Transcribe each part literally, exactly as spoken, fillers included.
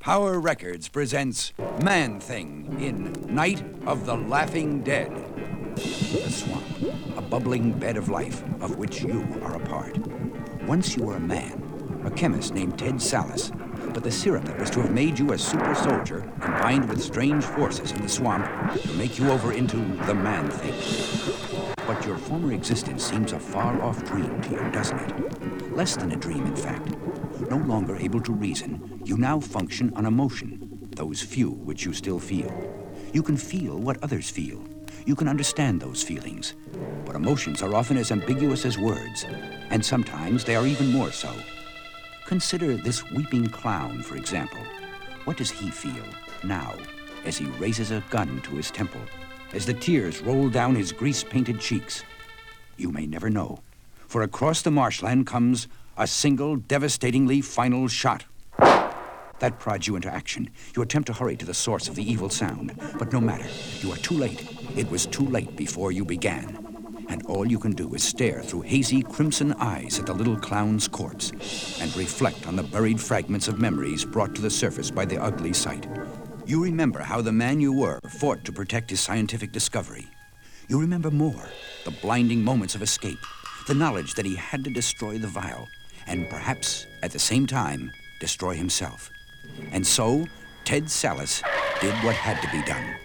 Power Records presents Man-Thing in Night of the Laughing Dead. The swamp, a bubbling bed of life of which you are a part. Once you were a man, a chemist named Ted Sallis, but the syrup that was to have made you a super soldier combined with strange forces in the swamp to make you over into the Man-Thing. But your former existence seems a far-off dream to you, doesn't it? Less than a dream, in fact. No longer able to reason, you now function on emotion, those few which you still feel. You can feel what others feel. You can understand those feelings. But emotions are often as ambiguous as words, and sometimes they are even more so. Consider this weeping clown, for example. What does he feel now as he raises a gun to his temple, as the tears roll down his grease-painted cheeks? You may never know, for across the marshland comes a single, devastatingly final shot. That prods you into action. You attempt to hurry to the source of the evil sound, but no matter. You are too late. It was too late before you began. And all you can do is stare through hazy crimson eyes at the little clown's corpse and reflect on the buried fragments of memories brought to the surface by the ugly sight. You remember how the man you were fought to protect his scientific discovery. You remember more, the blinding moments of escape, the knowledge that he had to destroy the vial, and perhaps, at the same time, destroy himself. And so, Ted Sallis did what had to be done.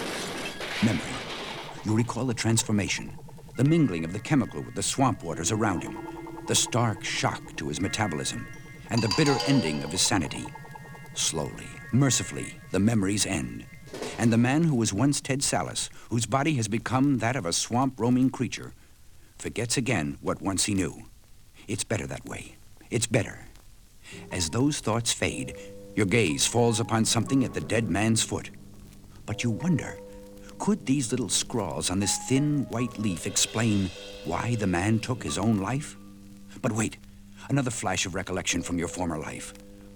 Memory. You recall the transformation, the mingling of the chemical with the swamp waters around him, the stark shock to his metabolism, and the bitter ending of his sanity. Slowly, mercifully, the memories end. And the man who was once Ted Sallis, whose body has become that of a swamp-roaming creature, forgets again what once he knew. It's better that way. It's better. As those thoughts fade, your gaze falls upon something at the dead man's foot. But you wonder, could these little scrawls on this thin white leaf explain why the man took his own life? But wait, another flash of recollection from your former life.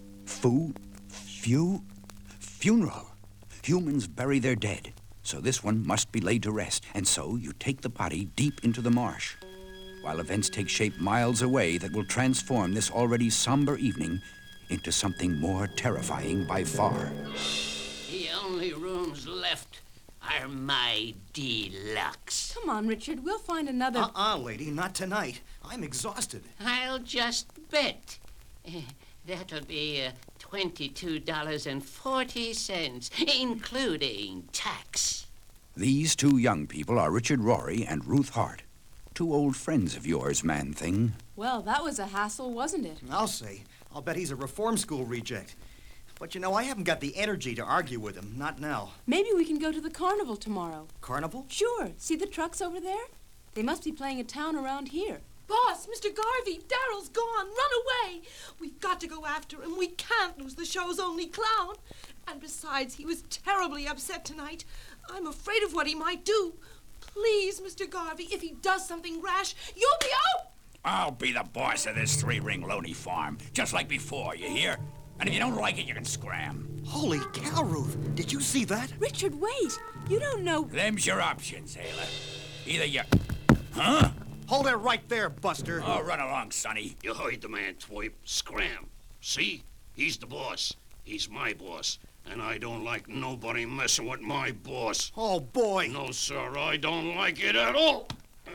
Fu, few, funeral. Humans bury their dead, so this one must be laid to rest. And so you take the body deep into the marsh, while events take shape miles away that will transform this already somber evening into something more terrifying by far. The only rooms left are my deluxe. Come on, Richard. We'll find another... Uh-uh, lady. Not tonight. I'm exhausted. I'll just bet. Uh, that'll be uh, twenty-two dollars and forty cents, including tax. These two young people are Richard Rory and Ruth Hart. Two old friends of yours, Man-Thing. Well, that was a hassle, wasn't it? I'll say. I'll bet he's a reform school reject. But, you know, I haven't got the energy to argue with him. Not now. Maybe we can go to the carnival tomorrow. Carnival? Sure. See the trucks over there? They must be playing a town around here. Boss, Mister Garvey, Daryl's gone. Run away. We've got to go after him. We can't lose the show's only clown. And besides, he was terribly upset tonight. I'm afraid of what he might do. Please, Mister Garvey, if he does something rash, you'll be out! I'll be the boss of this three-ring loney farm, just like before, you hear? And if you don't like it, you can scram. Holy cow, Ruth. Did you see that? Richard, wait. You don't know... Them's your options, Ayla. Either you... Huh? Hold it right there, Buster. Oh, run along, Sonny. You heard the man, Twipe. Scram. See? He's the boss. He's my boss. And I don't like nobody messing with my boss. Oh, boy. No, sir, I don't like it at all.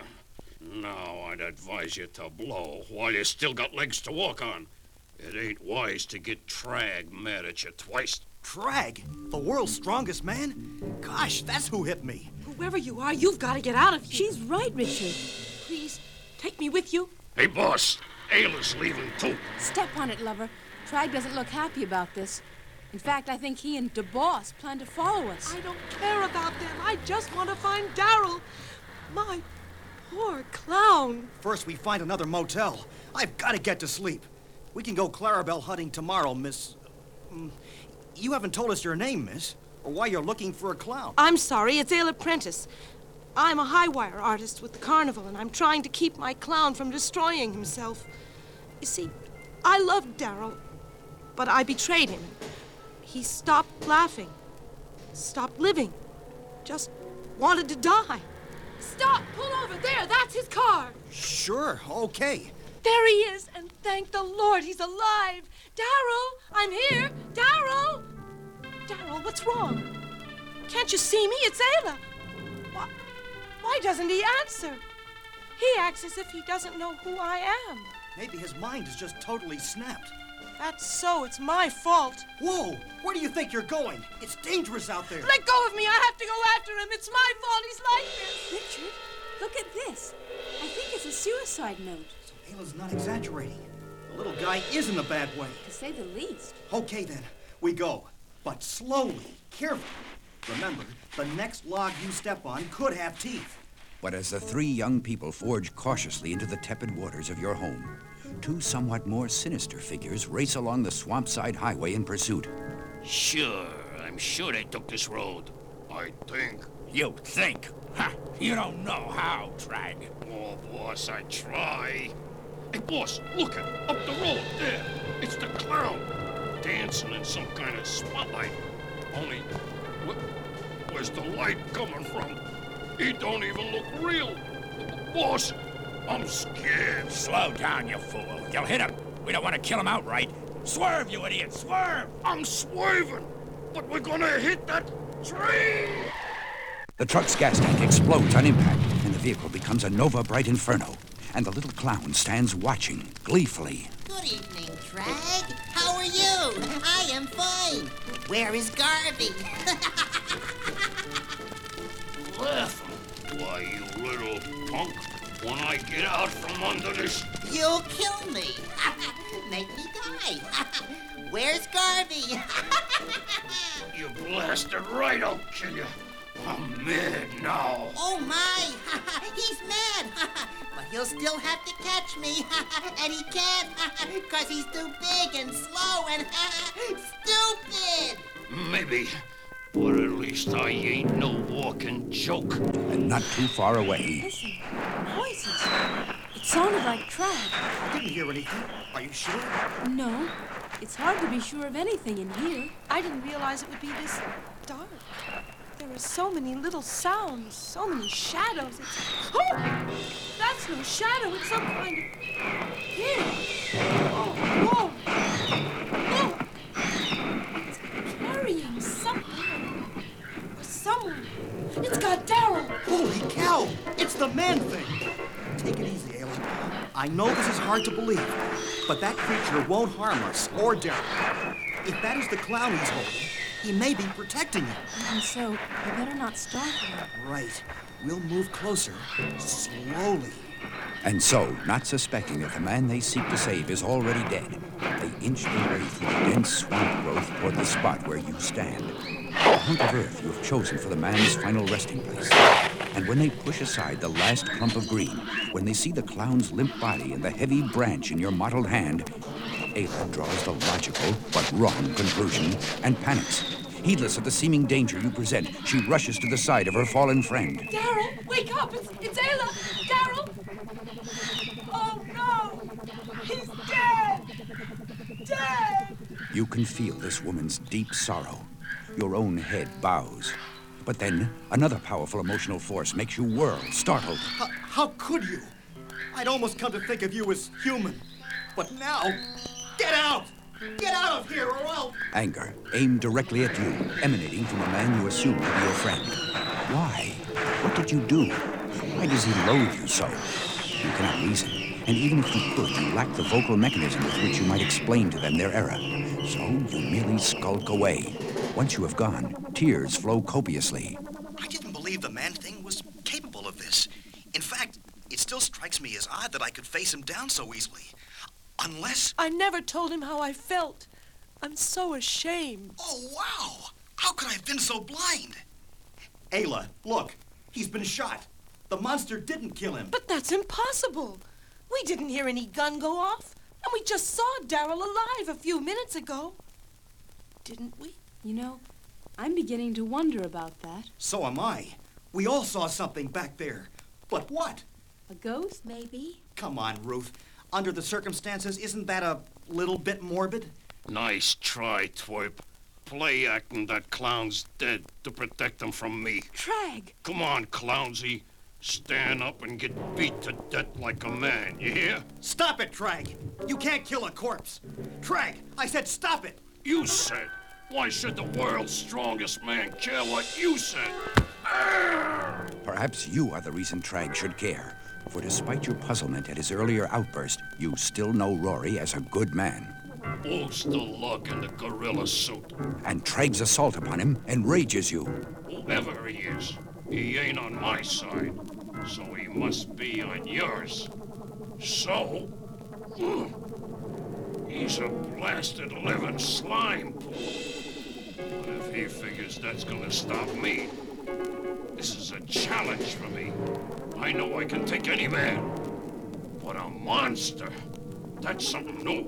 Now, I'd advise you to blow while you still got legs to walk on. It ain't wise to get Trag mad at you twice. Trag? The world's strongest man? Gosh, that's who hit me. Whoever you are, you've got to get out of here. She's right, Richard. Please, take me with you. Hey, boss. Ayla's leaving, too. Step on it, lover. Trag doesn't look happy about this. In fact, I think he and DeBoss plan to follow us. I don't care about them. I just want to find Daryl. My poor clown. First, we find another motel. I've got to get to sleep. We can go Clarabelle hunting tomorrow, Miss... Um, you haven't told us your name, miss, or why you're looking for a clown. I'm sorry, it's Ayla Prentice. I'm a high-wire artist with the carnival, and I'm trying to keep my clown from destroying himself. You see, I loved Daryl, but I betrayed him. He stopped laughing, stopped living, just wanted to die. Stop! Pull over! There, that's his car! Sure, okay. There he is, and thank the Lord he's alive. Daryl, I'm here. Daryl! What's wrong? Can't you see me? It's Ayla. Why, why doesn't he answer? He acts as if he doesn't know who I am. Maybe his mind is just totally snapped. That's so. It's my fault. Whoa! Where do you think you're going? It's dangerous out there. Let go of me. I have to go after him. It's my fault he's like this. Richard, look at this. I think it's a suicide note. So Ayla's not exaggerating. The little guy is in a bad way. To say the least. Okay, then. We go. But slowly, carefully. Remember, the next log you step on could have teeth. But as the three young people forge cautiously into the tepid waters of your home, two somewhat more sinister figures race along the swampside highway in pursuit. Sure, I'm sure they took this road. I think. You think? Ha! You don't know how, Trag. Oh, boss, I try. Hey, boss, look it. Up the road, there. It's the clown. Dancing in some kind of spotlight. Only, wh- where's the light coming from? He don't even look real. Boss, I'm scared. Slow down, you fool. You'll hit him. We don't want to kill him outright. Swerve, you idiot, swerve! I'm swerving, but we're gonna hit that tree. The truck's gas tank explodes on impact, and the vehicle becomes a Nova Bright Inferno. And the little clown stands watching, gleefully. Good evening, Trag. How are you? I am fine. Where is Garvey? Laughing? Why, you little punk. When I get out from under this... You'll kill me. Make me die. Where's Garvey? You blasted right, I'll kill you. I'm mad now. Oh, my. He's mad. But he'll still have to catch me. And he can't, because he's too big and slow and stupid. Maybe. But at least I ain't no walking joke. And not too far away. Listen, voices. It sounded like Trag. I didn't hear anything. Are you sure? No, it's hard to be sure of anything in here. I didn't realize it would be this dark. There are so many little sounds, so many shadows. It's... Oh! That's no shadow. It's some kind of... Here. Oh, whoa. Look. It's carrying something. Or someone. It's got Daryl. Holy cow! It's the man thing! Take it easy, Ayla. I know this is hard to believe, but that creature won't harm us or Daryl. If that is the clown he's holding, he may be protecting him. And so, we better not startle him. Right. We'll move closer, slowly. And so, not suspecting that the man they seek to save is already dead, they inch their way through dense swamp growth toward the spot where you stand. The hunk of earth you have chosen for the man's final resting place. And when they push aside the last clump of green, when they see the clown's limp body and the heavy branch in your mottled hand, Ayla draws the logical but wrong conclusion and panics. Heedless of the seeming danger you present, she rushes to the side of her fallen friend. Daryl, wake up! It's, it's Ayla! Daryl! Oh, no! He's dead! Dead! You can feel this woman's deep sorrow. Your own head bows. But then, another powerful emotional force makes you whirl, startled. How, how could you? I'd almost come to think of you as human. But now, get out! Get out of here, or I'll... Anger, aimed directly at you, emanating from a man you assume to be your friend. Why? What did you do? Why does he loathe you so? You cannot reason, and even if you could, you lack the vocal mechanism with which you might explain to them their error. So you merely skulk away. Once you have gone, tears flow copiously. I didn't believe the man thing was capable of this. In fact, it still strikes me as odd that I could face him down so easily. Unless... I never told him how I felt. I'm so ashamed. Oh, wow! How could I have been so blind? Ayla, look. He's been shot. The monster didn't kill him. But that's impossible. We didn't hear any gun go off. And we just saw Daryl alive a few minutes ago. Didn't we? You know, I'm beginning to wonder about that. So am I. We all saw something back there. But what? A ghost, maybe? Come on, Ruth. Under the circumstances, isn't that a little bit morbid? Nice try, twerp. Play acting that clown's dead to protect him from me. Trag! Come on, Clownsy. Stand up and get beat to death like a man, you hear? Stop it, Trag! You can't kill a corpse. Trag, I said stop it! You said. Why should the world's strongest man care what you said? Perhaps you are the reason Trag should care. For despite your puzzlement at his earlier outburst, you still know Rory as a good man. Who's the lug in the gorilla suit? And Trag's assault upon him enrages you. Whoever he is, he ain't on my side, so he must be on yours. So, hmm, he's a blasted living slime pool. But if he figures that's gonna stop me, this is a challenge for me. I know I can take any man, but a monster, that's something new.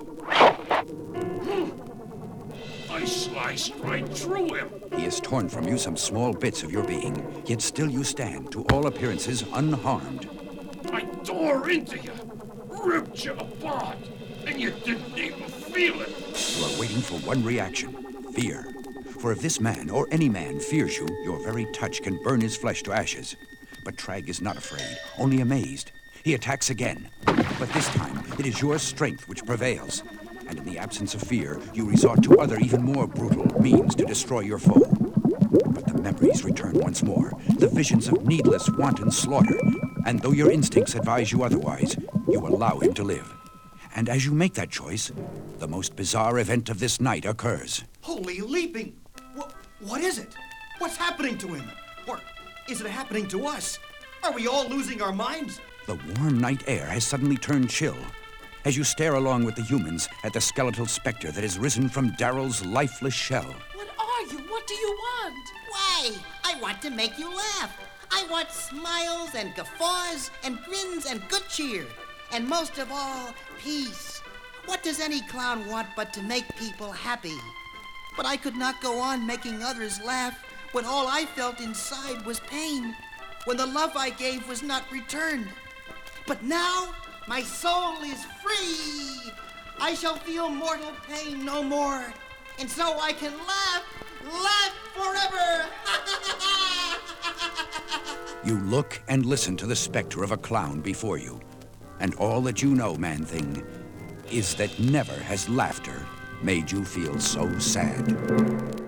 Hmm. I sliced right through him. He has torn from you some small bits of your being, yet still you stand, to all appearances, unharmed. I tore into you, ripped you apart, and you didn't even feel it. You are waiting for one reaction, fear. For if this man, or any man, fears you, your very touch can burn his flesh to ashes. But Trag is not afraid, only amazed. He attacks again. But this time, it is your strength which prevails. And in the absence of fear, you resort to other, even more brutal means to destroy your foe. But the memories return once more, the visions of needless, wanton slaughter. And though your instincts advise you otherwise, you allow him to live. And as you make that choice, the most bizarre event of this night occurs. Holy leaping! What, what is it? What's happening to him? Or is it happening to us? Are we all losing our minds? The warm night air has suddenly turned chill. As you stare along with the humans at the skeletal specter that has risen from Daryl's lifeless shell. What are you? What do you want? Why? I want to make you laugh. I want smiles and guffaws and grins and good cheer. And most of all, peace. What does any clown want but to make people happy? But I could not go on making others laugh when all I felt inside was pain, when the love I gave was not returned. But now, my soul is free. I shall feel mortal pain no more. And so I can laugh, laugh forever. You look and listen to the specter of a clown before you. And all that you know, Man-Thing, is that never has laughter made you feel so sad.